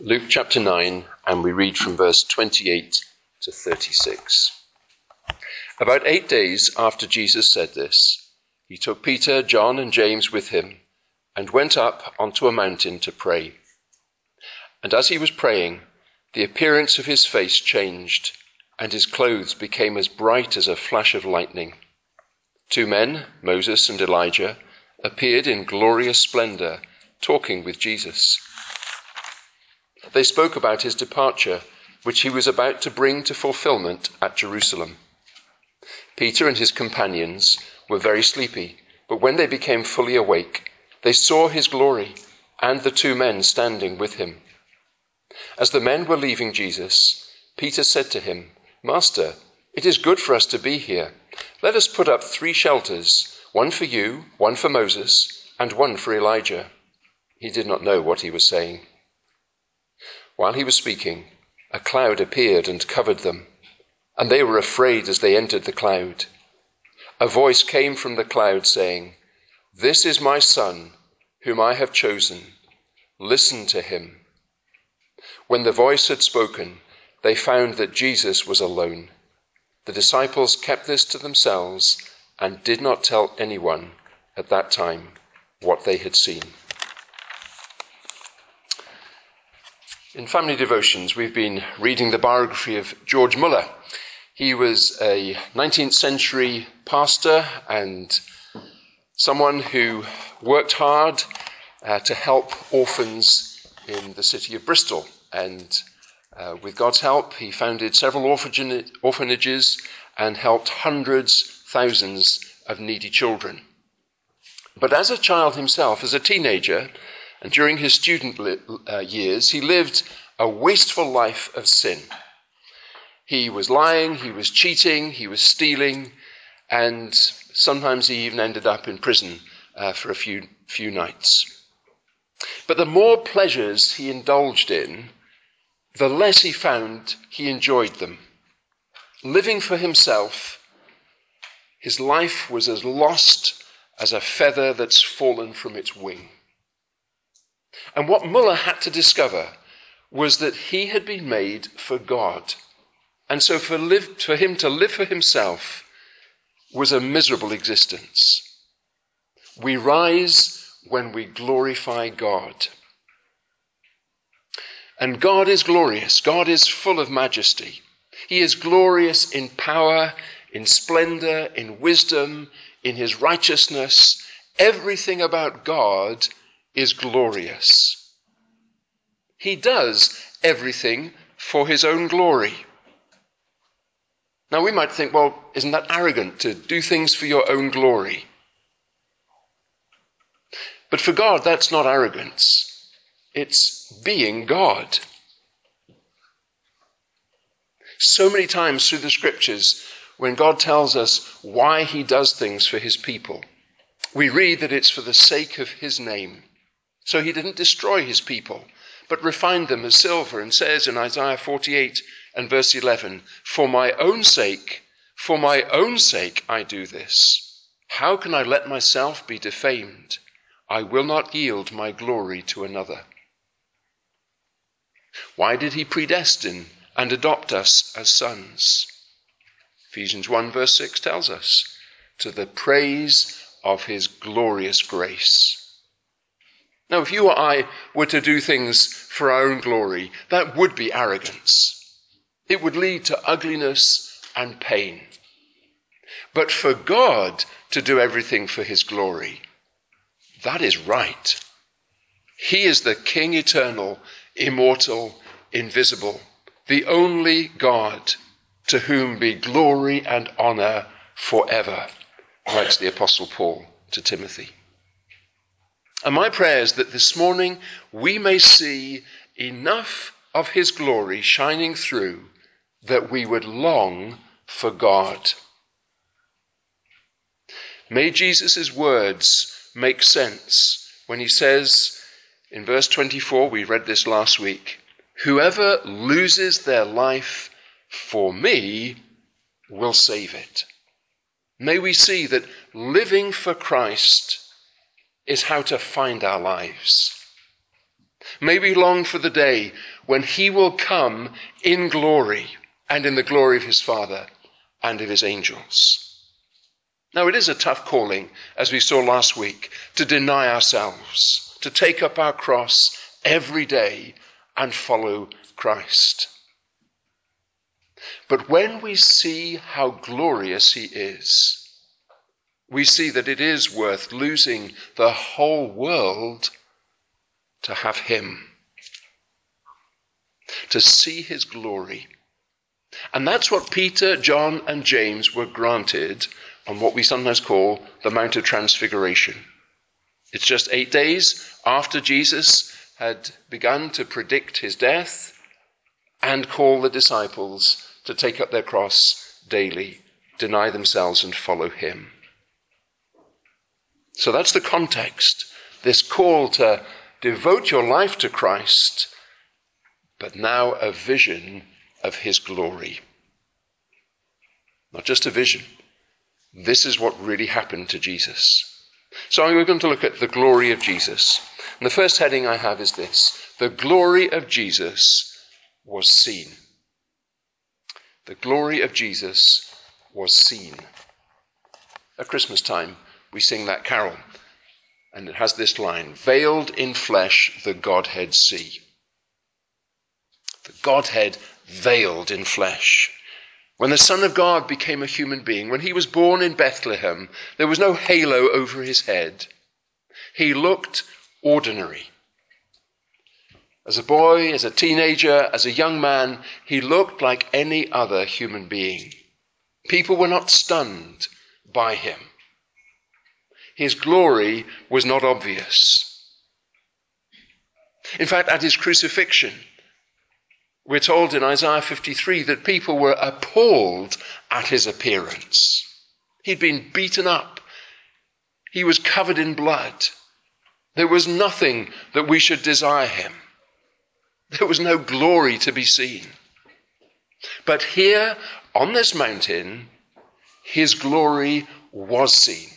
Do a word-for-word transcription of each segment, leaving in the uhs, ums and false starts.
Luke chapter nine, and we read from verse twenty-eight to thirty-six. About eight days after Jesus said this, he took Peter, John, and James with him and went up onto a mountain to pray. And as he was praying, the appearance of his face changed, and his clothes became as bright as a flash of lightning. Two men, Moses and Elijah, appeared in glorious splendor, talking with Jesus. They spoke about his departure, which he was about to bring to fulfillment at Jerusalem. Peter and his companions were very sleepy, but when they became fully awake, they saw his glory and the two men standing with him. As the men were leaving Jesus, Peter said to him, "Master, it is good for us to be here. Let us put up three shelters, one for you, one for Moses, and one for Elijah." He did not know what he was saying. While he was speaking, a cloud appeared and covered them, and they were afraid as they entered the cloud. A voice came from the cloud saying, "This is my son, whom I have chosen. Listen to him." When the voice had spoken, they found that Jesus was alone. The disciples kept this to themselves and did not tell anyone at that time what they had seen. In Family Devotions, we've been reading the biography of George Muller. He was a nineteenth century pastor and someone who worked hard uh, to help orphans in the city of Bristol. And uh, with God's help, he founded several orphan- orphanages and helped hundreds, thousands of needy children. But as a child himself, as a teenager, and during his student li- uh, years, he lived a wasteful life of sin. He was lying, he was cheating, he was stealing, and sometimes he even ended up in prison uh, for a few, few nights. But the more pleasures he indulged in, the less he found he enjoyed them. Living for himself, his life was as lost as a feather that's fallen from its wing. And what Muller had to discover was that he had been made for God. And so for, live, for him to live for himself was a miserable existence. We rise when we glorify God. And God is glorious. God is full of majesty. He is glorious in power, in splendor, in wisdom, in his righteousness. Everything about God is glorious. He does everything for his own glory. Now we might think, well, isn't that arrogant to do things for your own glory? But for God, that's not arrogance. It's being God. So many times through the scriptures, when God tells us why he does things for his people, we read that it's for the sake of his name. So he didn't destroy his people, but refined them as silver, and says in Isaiah forty-eight and verse eleven, "For my own sake, for my own sake I do this. How can I let myself be defamed? I will not yield my glory to another." Why did he predestine and adopt us as sons? Ephesians one verse six tells us, to the praise of his glorious grace. Now, if you or I were to do things for our own glory, that would be arrogance. It would lead to ugliness and pain. But for God to do everything for his glory, that is right. He is the King eternal, immortal, invisible, the only God, to whom be glory and honor forever, writes the Apostle Paul to Timothy. And my prayer is that this morning we may see enough of his glory shining through that we would long for God. May Jesus' words make sense when he says in verse twenty-four, we read this last week, "Whoever loses their life for me will save it." May we see that living for Christ is how to find our lives. May we long for the day when he will come in glory and in the glory of his Father and of his angels. Now, it is a tough calling, as we saw last week, to deny ourselves, to take up our cross every day and follow Christ. But when we see how glorious he is, we see that it is worth losing the whole world to have him, to see his glory. And that's what Peter, John, and James were granted on what we sometimes call the Mount of Transfiguration. It's just eight days after Jesus had begun to predict his death and call the disciples to take up their cross daily, deny themselves and follow him. So that's the context, this call to devote your life to Christ, but now a vision of his glory. Not just a vision. This is what really happened to Jesus. So we're going to look at the glory of Jesus. And the first heading I have is this: the glory of Jesus was seen. The glory of Jesus was seen. At Christmas time, we sing that carol, and it has this line: veiled in flesh, the Godhead see. The Godhead veiled in flesh. When the Son of God became a human being, when he was born in Bethlehem, there was no halo over his head. He looked ordinary. As a boy, as a teenager, as a young man, he looked like any other human being. People were not stunned by him. His glory was not obvious. In fact, at his crucifixion, we're told in Isaiah fifty-three that people were appalled at his appearance. He'd been beaten up. He was covered in blood. There was nothing that we should desire him. There was no glory to be seen. But here on this mountain, his glory was seen.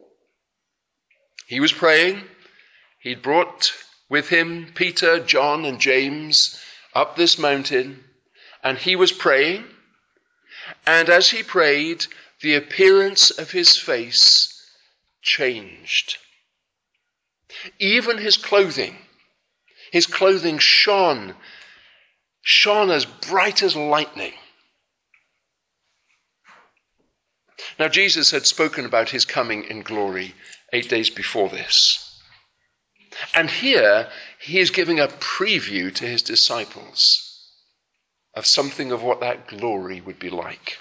He was praying. He'd brought with him Peter, John, and James up this mountain, and he was praying. And as he prayed, the appearance of his face changed. Even his clothing, his clothing shone, shone as bright as lightning. Now, Jesus had spoken about his coming in glory eight days before this. And here he is giving a preview to his disciples of something of what that glory would be like.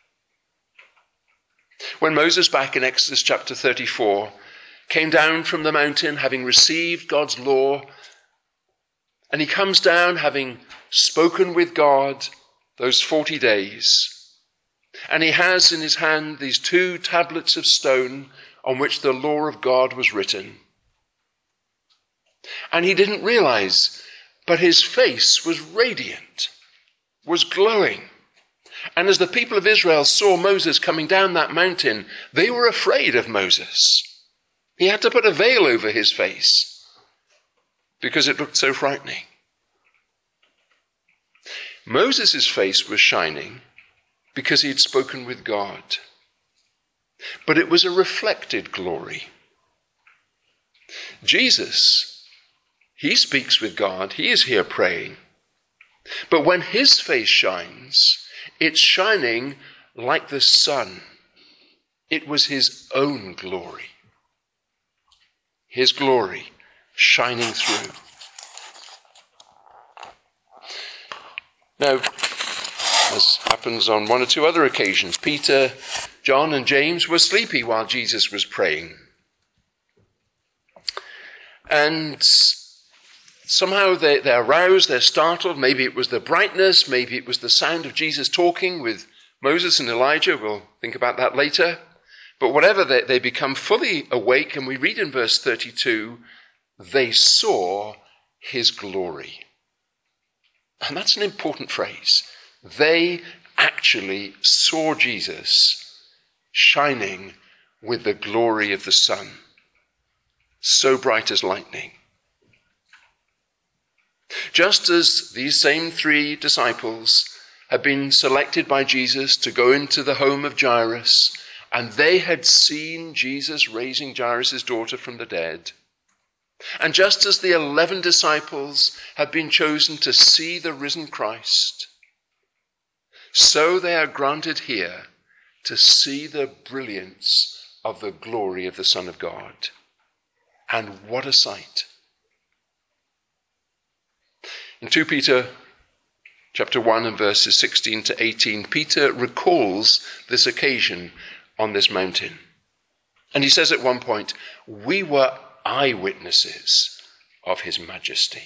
When Moses, back in Exodus chapter thirty-four, came down from the mountain having received God's law, and he comes down having spoken with God those forty days, and he has in his hand these two tablets of stone on which the law of God was written. And he didn't realize, but his face was radiant, was glowing. And as the people of Israel saw Moses coming down that mountain, they were afraid of Moses. He had to put a veil over his face because it looked so frightening. Moses' face was shining because he had spoken with God. But it was a reflected glory. Jesus, he speaks with God. He is here praying. But when his face shines, it's shining like the sun. It was his own glory. His glory shining through. Now, as happens on one or two other occasions, Peter, John, and James were sleepy while Jesus was praying. And somehow they, they're aroused, they're startled. Maybe it was the brightness, maybe it was the sound of Jesus talking with Moses and Elijah. We'll think about that later. But whatever, they, they become fully awake, and we read in verse thirty-two, they saw his glory. And that's an important phrase. They actually saw Jesus shining with the glory of the sun, so bright as lightning. Just as these same three disciples had been selected by Jesus to go into the home of Jairus, and they had seen Jesus raising Jairus' daughter from the dead, and just as the eleven disciples had been chosen to see the risen Christ, so they are granted here to see the brilliance of the glory of the Son of God. And what a sight. In Second Peter chapter one and verses sixteen to eighteen, Peter recalls this occasion on this mountain. And he says at one point, "We were eyewitnesses of his majesty."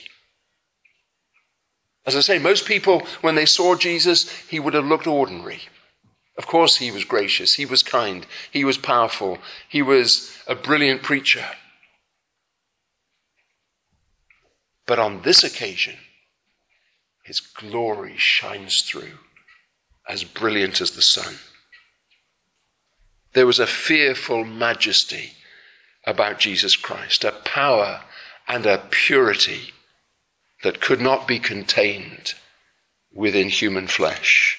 As I say, most people, when they saw Jesus, he would have looked ordinary. Of course, he was gracious, he was kind, he was powerful, he was a brilliant preacher. But on this occasion, his glory shines through, as brilliant as the sun. There was a fearful majesty about Jesus Christ, a power and a purity that could not be contained within human flesh.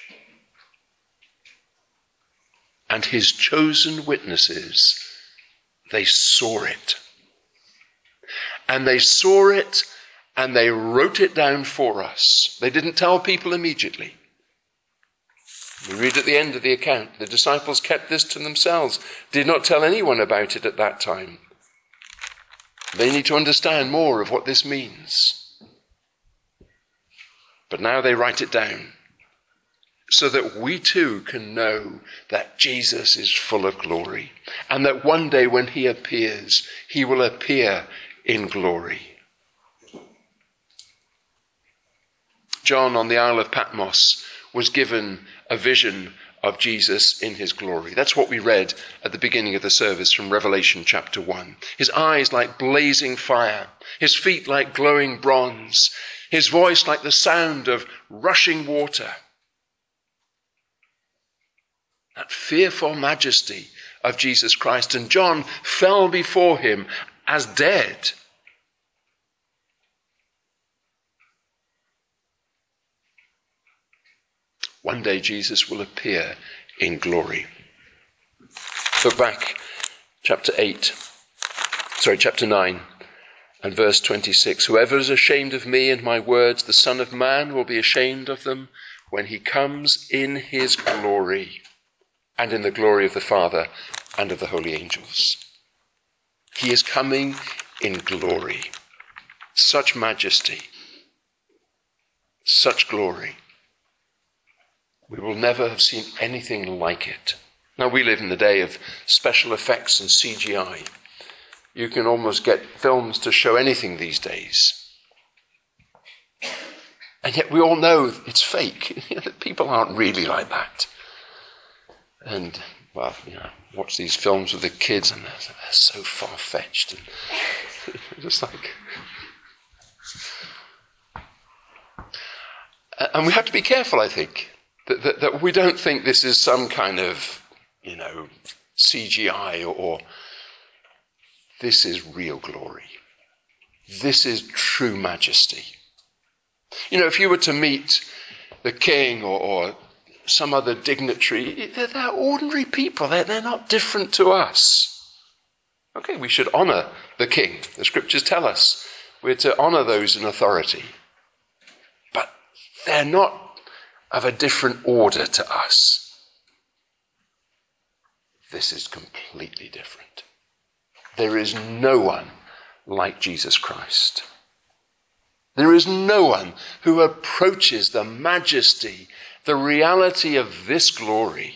And his chosen witnesses, they saw it. And they saw it and they wrote it down for us. They didn't tell people immediately. We read at the end of the account, the disciples kept this to themselves, did not tell anyone about it at that time. They need to understand more of what this means. But now they write it down so that we too can know that Jesus is full of glory and that one day when he appears, he will appear in glory. John on the Isle of Patmos was given a vision of Jesus in his glory. That's what we read at the beginning of the service from Revelation chapter one. His eyes like blazing fire, his feet like glowing bronze, his voice like the sound of rushing water. That fearful majesty of Jesus Christ. And John fell before him as dead. One day Jesus will appear in glory. Look back, chapter eight, sorry, chapter nine and verse twenty-six. Whoever is ashamed of me and my words, the Son of Man will be ashamed of them when he comes in his glory and in the glory of the Father and of the holy angels. He is coming in glory. Such majesty, such glory. We will never have seen anything like it. Now, we live in the day of special effects and C G I. You can almost get films to show anything these days. And yet we all know it's fake. People aren't really like that. And, well, you know, watch these films with the kids and they're, they're so far-fetched. And just like... And we have to be careful, I think, that, that, that we don't think this is some kind of, you know, C G I or, or this is real glory. This is true majesty. You know, if you were to meet the king or, or some other dignitary, they're, they're ordinary people. They're, they're not different to us. Okay, we should honor the king. The scriptures tell us we're to honor those in authority. But they're not of a different order to us. This is completely different. There is no one like Jesus Christ. There is no one who approaches the majesty, the reality of this glory.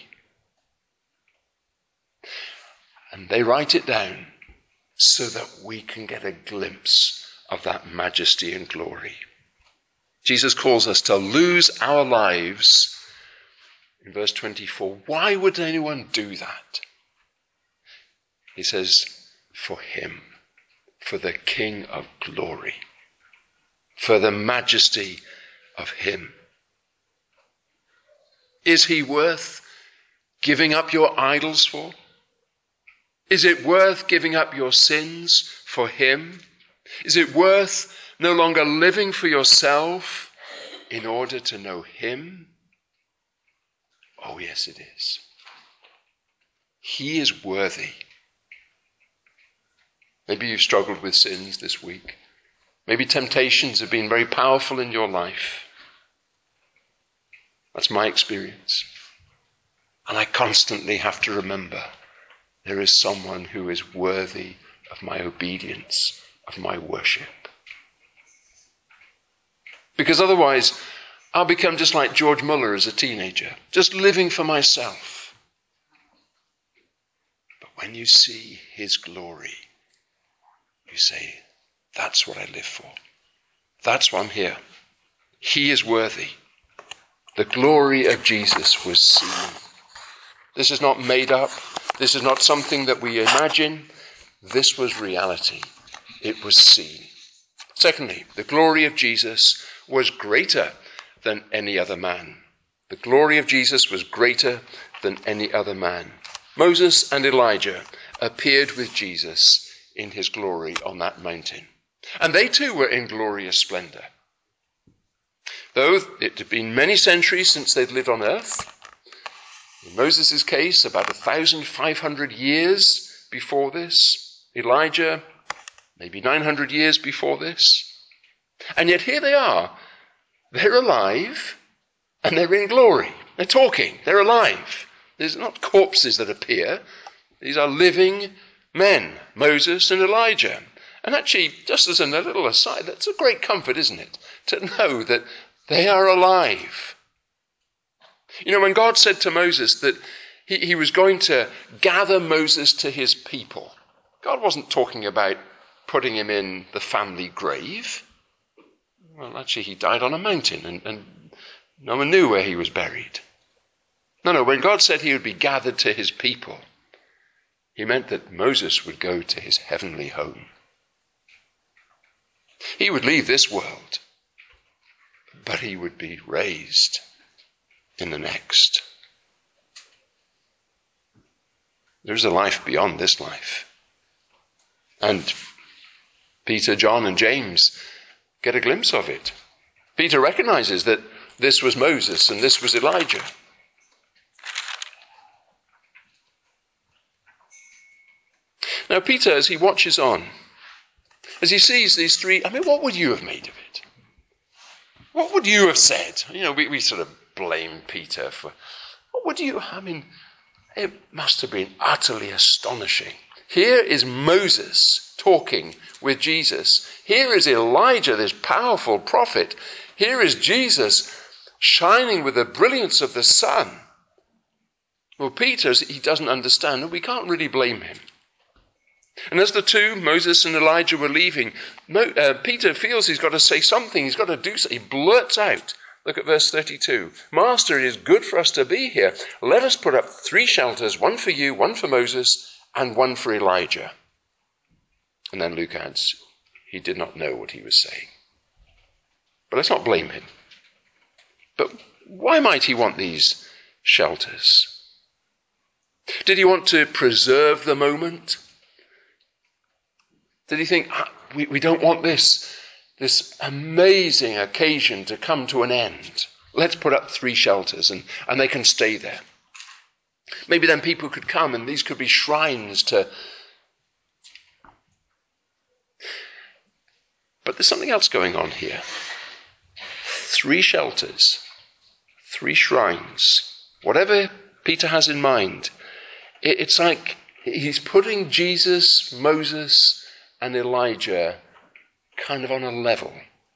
And they write it down so that we can get a glimpse of that majesty and glory. Jesus calls us to lose our lives. In verse twenty-four, why would anyone do that? He says, for him, for the King of glory, for the majesty of him. Is he worth giving up your idols for? Is it worth giving up your sins for him? Is it worth no longer living for yourself in order to know him? Oh, yes, it is. He is worthy. Maybe you've struggled with sins this week. Maybe temptations have been very powerful in your life. That's my experience. And I constantly have to remember there is someone who is worthy of my obedience, of my worship. Because otherwise, I'll become just like George Muller as a teenager, just living for myself. But when you see his glory, you say, that's what I live for. That's why I'm here. He is worthy. The glory of Jesus was seen. This is not made up. This is not something that we imagine. This was reality. It was seen. Secondly, the glory of Jesus was greater than any other man. The glory of Jesus was greater than any other man. Moses and Elijah appeared with Jesus in his glory on that mountain. And they too were in glorious splendor. Though it had been many centuries since they'd lived on earth, in Moses' case, about one thousand five hundred years before this, Elijah, maybe nine hundred years before this. And yet here they are. They're alive and they're in glory. They're talking. They're alive. There's not corpses that appear. These are living men, Moses and Elijah. And actually, just as a little aside, that's a great comfort, isn't it? To know that they are alive. You know, when God said to Moses that he, he was going to gather Moses to his people, God wasn't talking about putting him in the family grave. Well, actually, he died on a mountain and, and no one knew where he was buried. No, no, when God said he would be gathered to his people, he meant that Moses would go to his heavenly home. He would leave this world, but he would be raised in the next. There's a life beyond this life. And Peter, John, and James get a glimpse of it. Peter recognizes that this was Moses and this was Elijah. Now, Peter, as he watches on, as he sees these three, I mean, what would you have made of it? What would you have said? You know, we, we sort of blame Peter for, what would you, I mean, it must have been utterly astonishing. Here is Moses talking with Jesus. Here is Elijah, this powerful prophet. Here is Jesus shining with the brilliance of the sun. Well, Peter, he doesn't understand, and we can't really blame him. And as the two, Moses and Elijah, were leaving, Mo, uh, Peter feels he's got to say something. He's got to do something. He blurts out. Look at verse thirty-two. Master, it is good for us to be here. Let us put up three shelters, one for you, one for Moses, and one for Elijah. And then Luke adds, he did not know what he was saying. But let's not blame him. But why might he want these shelters? Did he want to preserve the moment? Did he think, ah, we, we don't want this, this amazing occasion to come to an end? Let's put up three shelters and, and they can stay there. Maybe then people could come and these could be shrines to... But there's something else going on here. Three shelters, three shrines, whatever Peter has in mind, it, it's like he's putting Jesus, Moses, and Elijah kind of on a level.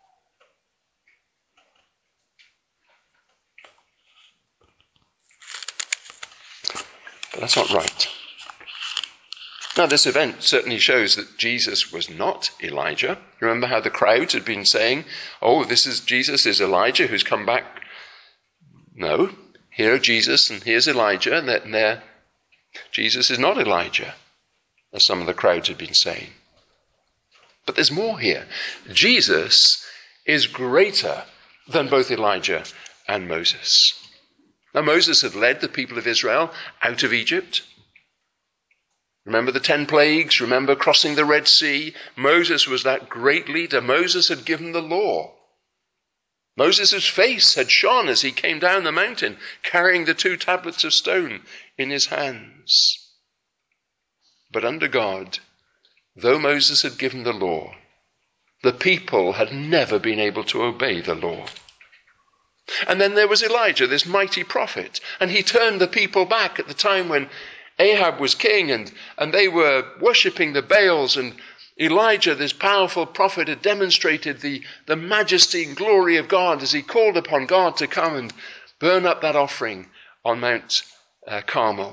But that's not right. Now, this event certainly shows that Jesus was not Elijah. Remember how the crowd had been saying, oh, this is Jesus is Elijah who's come back. No, here Jesus and here's Elijah, and there, Jesus is not Elijah, as some of the crowds had been saying. But there's more here. Jesus is greater than both Elijah and Moses. Now, Moses had led the people of Israel out of Egypt. Remember the ten plagues? Remember crossing the Red Sea? Moses was that great leader. Moses had given the law. Moses' face had shone as he came down the mountain, carrying the two tablets of stone in his hands. But under God, though Moses had given the law, the people had never been able to obey the law. And then there was Elijah, this mighty prophet, and he turned the people back at the time when Ahab was king and, and they were worshipping the Baals, and Elijah, this powerful prophet, had demonstrated the, the majesty and glory of God as he called upon God to come and burn up that offering on Mount uh, Carmel.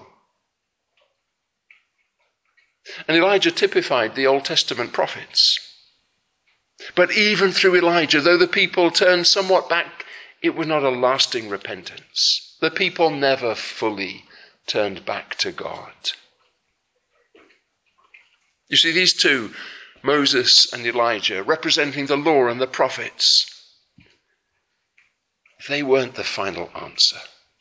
And Elijah typified the Old Testament prophets. But even through Elijah, though the people turned somewhat back, it was not a lasting repentance. The people never fully turned back to God. You see, these two, Moses and Elijah, representing the law and the prophets, they weren't the final answer.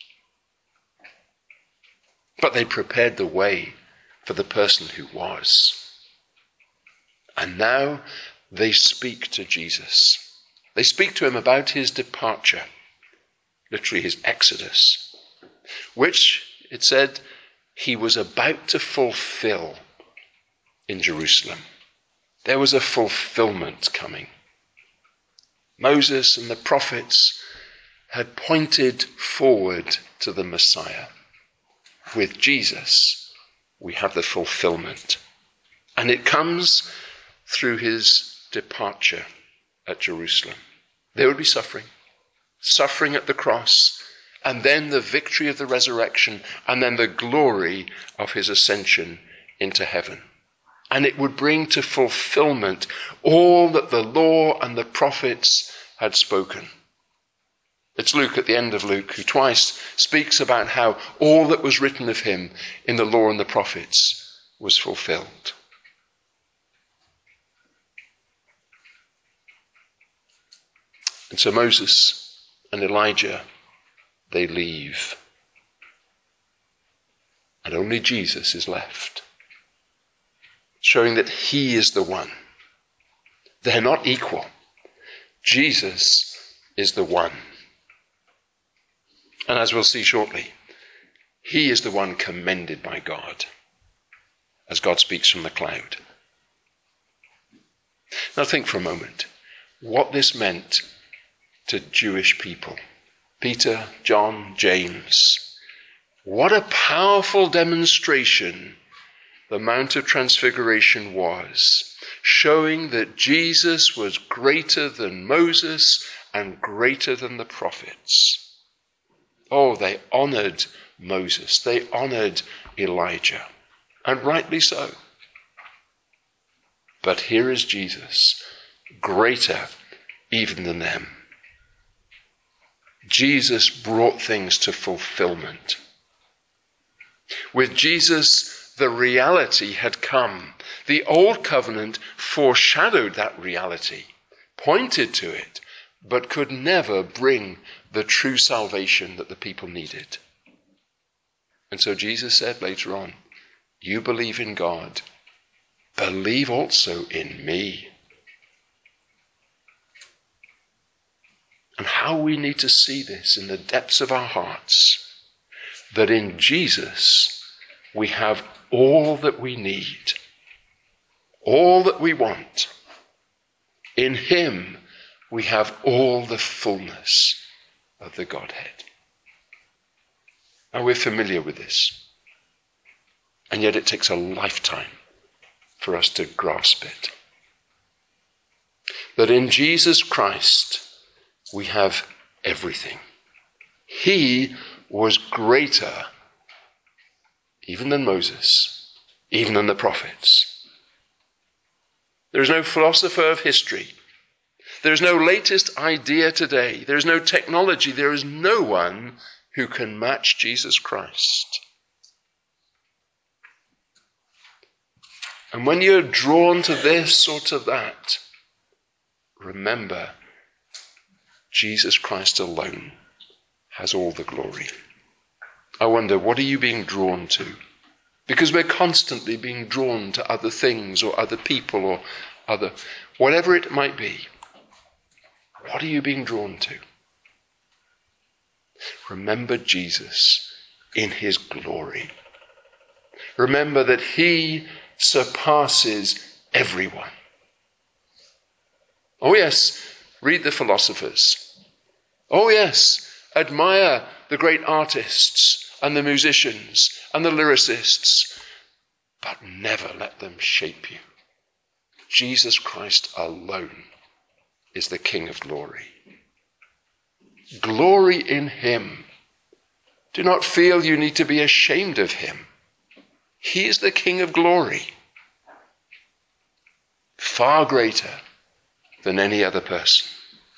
But they prepared the way for the person who was. And now they speak to Jesus. They speak to him about his departure, literally his exodus, which, it said, he was about to fulfill in Jerusalem. There was a fulfillment coming. Moses and the prophets had pointed forward to the Messiah. With Jesus, we have the fulfillment. And it comes through his departure at Jerusalem. There would be suffering. Suffering at the cross, and then the victory of the resurrection, and then the glory of his ascension into heaven. And it would bring to fulfillment all that the law and the prophets had spoken. It's Luke at the end of Luke who twice speaks about how all that was written of him in the law and the prophets was fulfilled. And so Moses and Elijah, they leave. And only Jesus is left, showing that he is the one. They're not equal. Jesus is the one. And as we'll see shortly, he is the one commended by God, as God speaks from the cloud. Now think for a moment what this meant to Jewish people. Peter, John, James. What a powerful demonstration the Mount of Transfiguration was, showing that Jesus was greater than Moses and greater than the prophets. Oh, they honored Moses. They honored Elijah. And rightly so. But here is Jesus, greater even than them. Jesus brought things to fulfillment. With Jesus, the reality had come. The old covenant foreshadowed that reality, pointed to it, but could never bring the true salvation that the people needed. And so Jesus said later on, you believe in God, believe also in me. And how we need to see this in the depths of our hearts, that in Jesus we have all that we need, all that we want. In him we have all the fullness of the Godhead. And we're familiar with this. And yet it takes a lifetime for us to grasp it. That in Jesus Christ we have everything. He was greater even than Moses, even than the prophets. There is no philosopher of history. There is no latest idea today. There is no technology. There is no one who can match Jesus Christ. And when you're drawn to this or to that, remember, Jesus Christ alone has all the glory. I wonder, what are you being drawn to? Because we're constantly being drawn to other things or other people or other, whatever it might be. What are you being drawn to? Remember Jesus in his glory. Remember that he surpasses everyone. Oh yes, read the philosophers. Oh yes, admire the great artists and the musicians and the lyricists, but never let them shape you. Jesus Christ alone is the King of glory. Glory in him. Do not feel you need to be ashamed of him. He is the King of glory, far greater than any other person.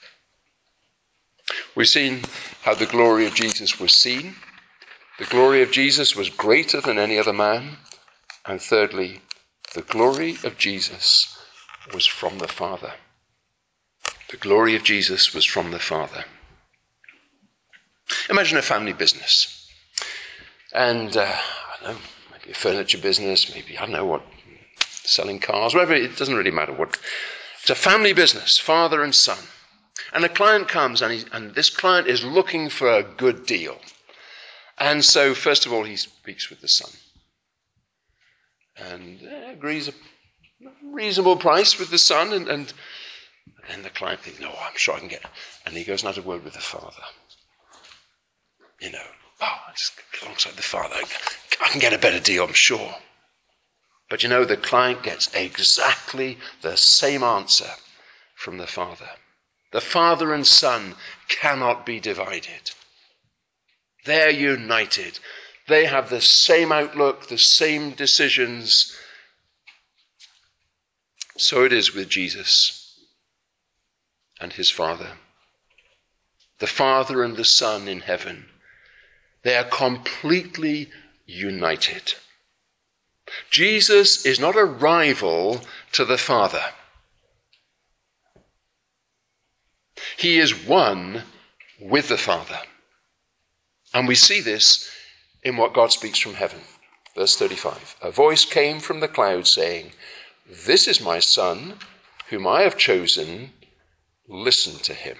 We've seen how the glory of Jesus was seen. The glory of Jesus was greater than any other man. And thirdly, the glory of Jesus was from the Father. The glory of Jesus was from the Father. Imagine a family business. And, uh, I don't know, maybe a furniture business, maybe, I don't know what, selling cars, whatever, it doesn't really matter what. It's a family business, father and son. And a client comes, and, he, and this client is looking for a good deal. And so, first of all, he speaks with the son. And uh, agrees a reasonable price with the son. And, and then the client thinks, no, I'm sure I can get it. And he goes and has a word with the father. You know, oh, I just get alongside the father. I can get a better deal, I'm sure. But you know, the client gets exactly the same answer from the father. The father and son cannot be divided. They're united. They have the same outlook, the same decisions. So it is with Jesus and his Father. The Father and the Son in heaven. They are completely united. Jesus is not a rival to the Father. He is one with the Father. And we see this in what God speaks from heaven. Verse thirty-five. A voice came from the cloud saying, "This is my Son, whom I have chosen. Listen to him."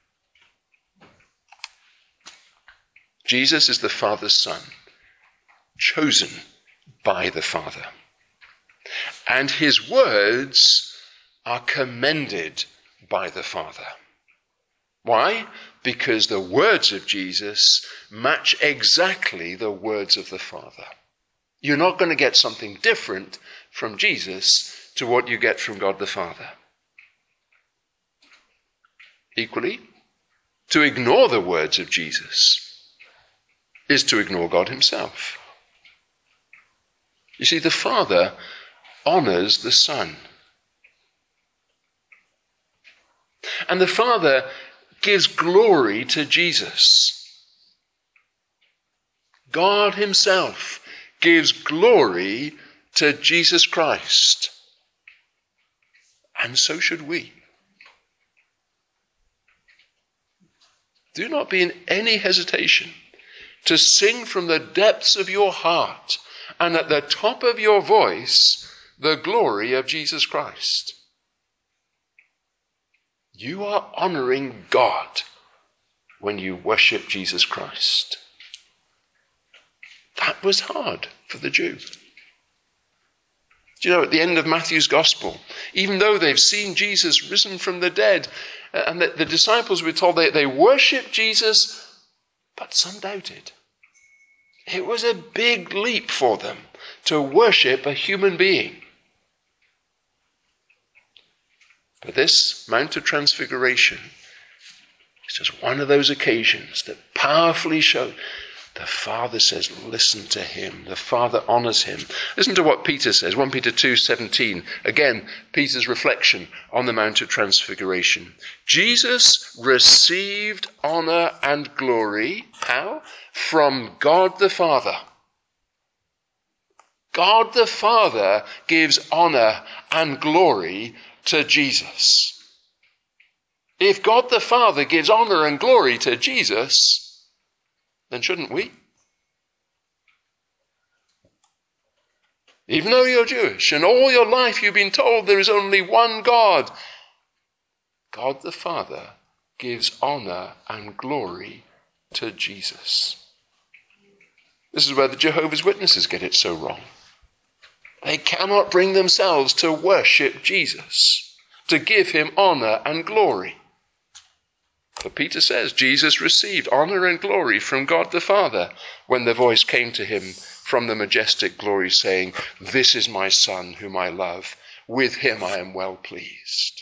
Jesus is the Father's Son, chosen by the Father. And his words are commended by the Father. Why? Because the words of Jesus match exactly the words of the Father. You're not going to get something different from Jesus to what you get from God the Father. Equally, to ignore the words of Jesus is to ignore God himself. You see, the Father honors the Son. And the Father gives glory to Jesus. God himself gives glory to Jesus Christ. And so should we. Do not be in any hesitation to sing from the depths of your heart and at the top of your voice the glory of Jesus Christ. You are honoring God when you worship Jesus Christ. That was hard for the Jew. Do you know, at the end of Matthew's Gospel, even though they've seen Jesus risen from the dead, and the, the disciples were told they, they worshipped Jesus, but some doubted. It was a big leap for them to worship a human being. But this Mount of Transfiguration is just one of those occasions that powerfully show the Father says, listen to him. The Father honors him. Listen to what Peter says, First Peter two seventeen. Again, Peter's reflection on the Mount of Transfiguration. Jesus received honor and glory. How? From God the Father. God the Father gives honor and glory to Jesus. If God the Father gives honor and glory to Jesus, then shouldn't we? Even though you're Jewish and all your life you've been told there is only one God, God the Father gives honor and glory to Jesus. This is where the Jehovah's Witnesses get it so wrong. They cannot bring themselves to worship Jesus, to give him honor and glory. But Peter says Jesus received honor and glory from God the Father when the voice came to him from the majestic glory saying, "This is my Son whom I love. With him I am well pleased."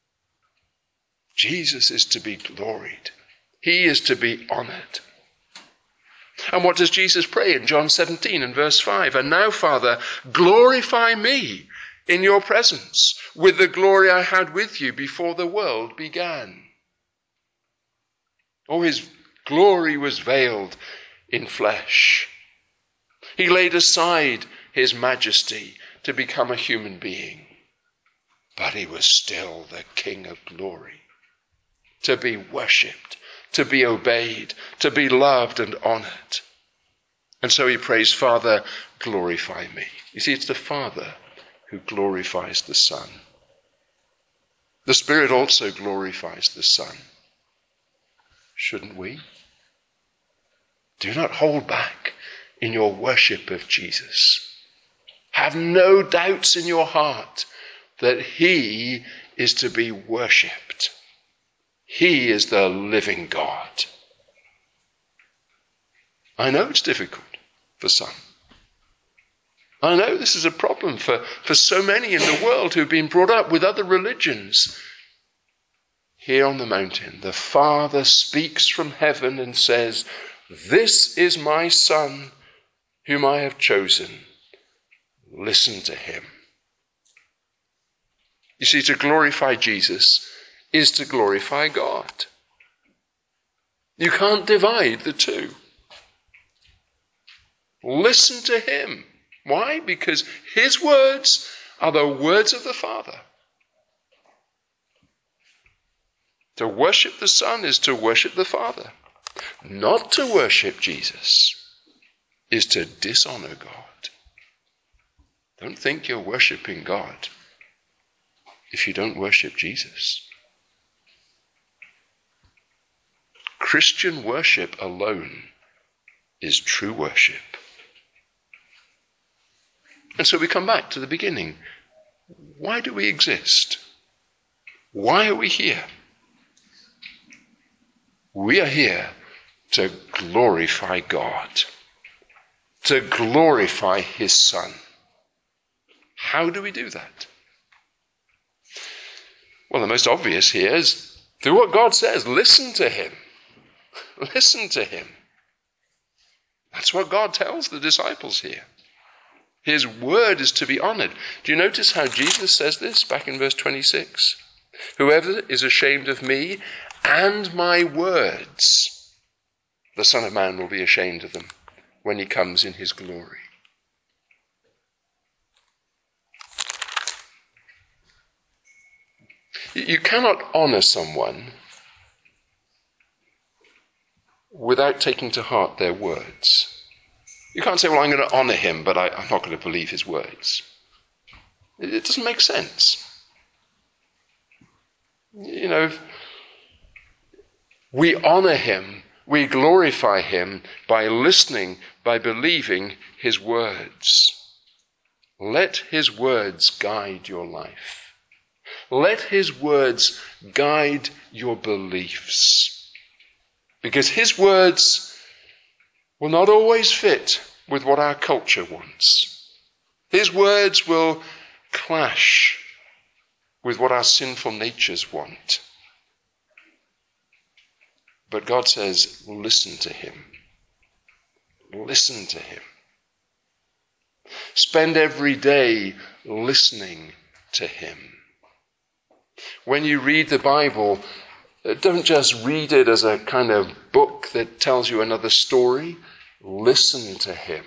Jesus is to be gloried. He is to be honored. And what does Jesus pray in John seventeen and verse five? "And now, Father, glorify me in your presence with the glory I had with you before the world began." Oh, his glory was veiled in flesh. He laid aside his majesty to become a human being. But he was still the King of glory, to be worshipped, to be obeyed, to be loved and honored. And so he prays, "Father, glorify me." You see, it's the Father who glorifies the Son. The Spirit also glorifies the Son. Shouldn't we? Do not hold back in your worship of Jesus. Have no doubts in your heart that he is to be worshipped. He is the living God. I know it's difficult for some. I know this is a problem for, for so many in the world who've been brought up with other religions. Here on the mountain, the Father speaks from heaven and says, "This is my Son whom I have chosen. Listen to him." You see, to glorify Jesus is to glorify God. You can't divide the two. Listen to him. Why? Because his words are the words of the Father. To worship the Son is to worship the Father. Not to worship Jesus is to dishonor God. Don't think you're worshiping God if you don't worship Jesus. Christian worship alone is true worship. And so we come back to the beginning. Why do we exist? Why are we here? We are here to glorify God, to glorify his Son. How do we do that? Well, the most obvious here is through what God says. Listen to him. Listen to him. That's what God tells the disciples here. His word is to be honored. Do you notice how Jesus says this back in verse twenty-six? "Whoever is ashamed of me and my words, the Son of Man will be ashamed of them when he comes in his glory." You cannot honor someone without taking to heart their words. You can't say, "Well, I'm going to honor him, but I, I'm not going to believe his words." It, it doesn't make sense. You know, we honor him, we glorify him by listening, by believing his words. Let his words guide your life. Let his words guide your beliefs. Because his words will not always fit with what our culture wants. His words will clash with what our sinful natures want. But God says, listen to him. Listen to him. Spend every day listening to him. When you read the Bible, don't just read it as a kind of book that tells you another story. Listen to him.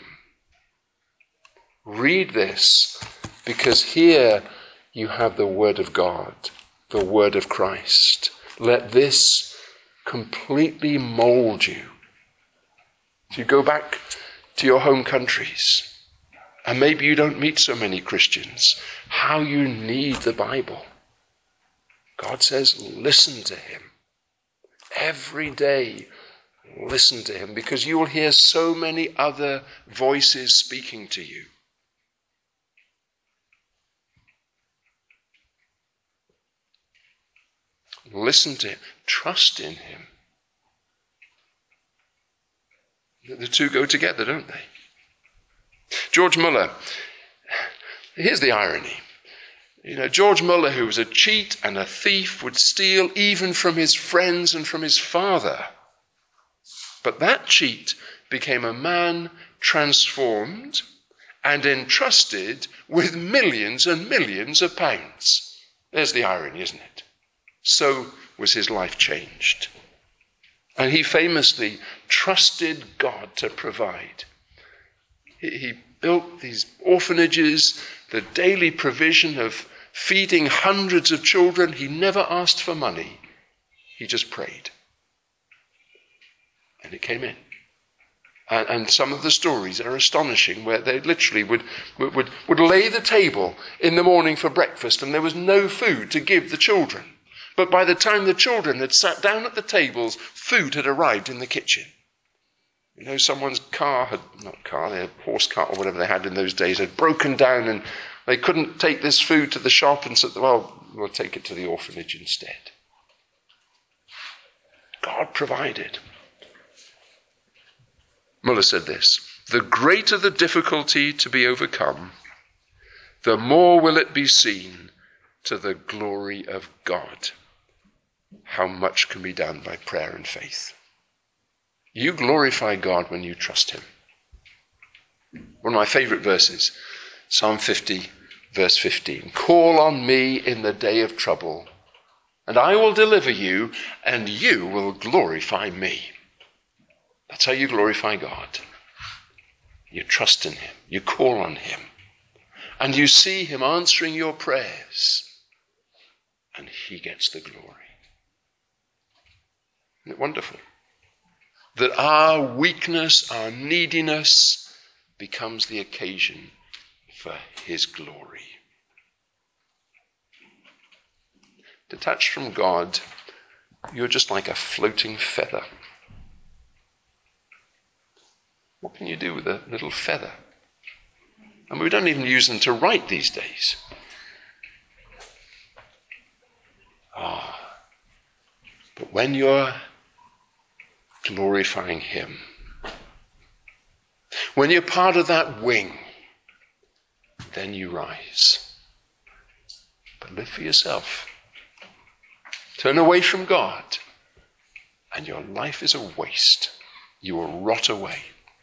Read this because here you have the word of God, the word of Christ. Let this completely mold you. If you go back to your home countries, And maybe you don't meet so many Christians. How you need the Bible. God says, listen to him. Every day, listen to him, because you will hear so many other voices speaking to you. Listen to him. Trust in him. The two go together, don't they? George Muller, here's the irony. You know, George Muller, who was a cheat and a thief, would steal even from his friends and from his father. But that cheat became a man transformed and entrusted with millions and millions of pounds. There's the irony, isn't it? So was his life changed. And he famously trusted God to provide. He, he built these orphanages, the daily provision of feeding hundreds of children. He never asked for money. He just prayed. And it came in. And, and some of the stories are astonishing, where they literally would, would, would lay the table in the morning for breakfast and there was no food to give the children. But by the time the children had sat down at the tables, food had arrived in the kitchen. You know, someone's car had, not car, their horse cart or whatever they had in those days, had broken down and they couldn't take this food to the shop and said, well, we'll take it to the orphanage instead. God provided. Muller said this, the greater the difficulty to be overcome, the more will it be seen to the glory of God how much can be done by prayer and faith. You glorify God when you trust him. One of my favorite verses, Psalm fifty, verse fifteen. Call on me in the day of trouble, and I will deliver you, and you will glorify me. That's how you glorify God. You trust in him. You call on him. And you see him answering your prayers. And he gets the glory. Isn't it wonderful? That our weakness, our neediness becomes the occasion for his glory. Detached from God, you're just like a floating feather. What can you do with a little feather? And we don't even use them to write these days. Ah, but when you're glorifying him, when you're part of that wing, then you rise. But live for yourself. Turn away from God, and your life is a waste. You will rot away.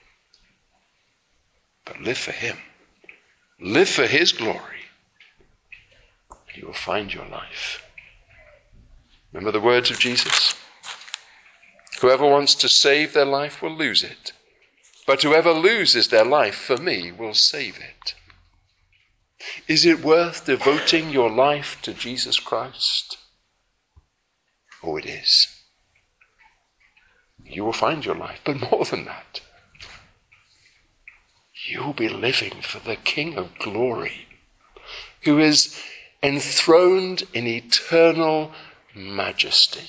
But live for him. Live for his glory. And you will find your life. Remember the words of Jesus? Whoever wants to save their life will lose it. But whoever loses their life for me will save it. Is it worth devoting your life to Jesus Christ? Oh, it is. You will find your life, but more than that. You'll be living for the King of Glory, who is enthroned in eternal majesty.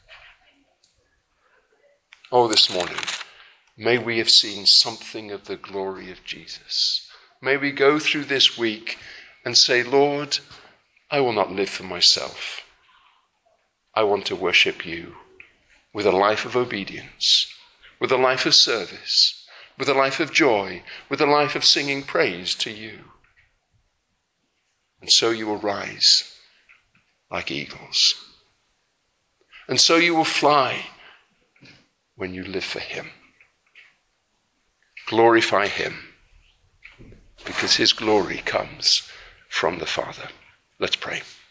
Oh, this morning, may we have seen something of the glory of Jesus. May we go through this week and say, Lord, I will not live for myself. I want to worship you with a life of obedience, with a life of service, with a life of joy, with a life of singing praise to you. And so you will rise like eagles. And so you will fly when you live for him. Glorify him, because his glory comes from the Father. Let's pray.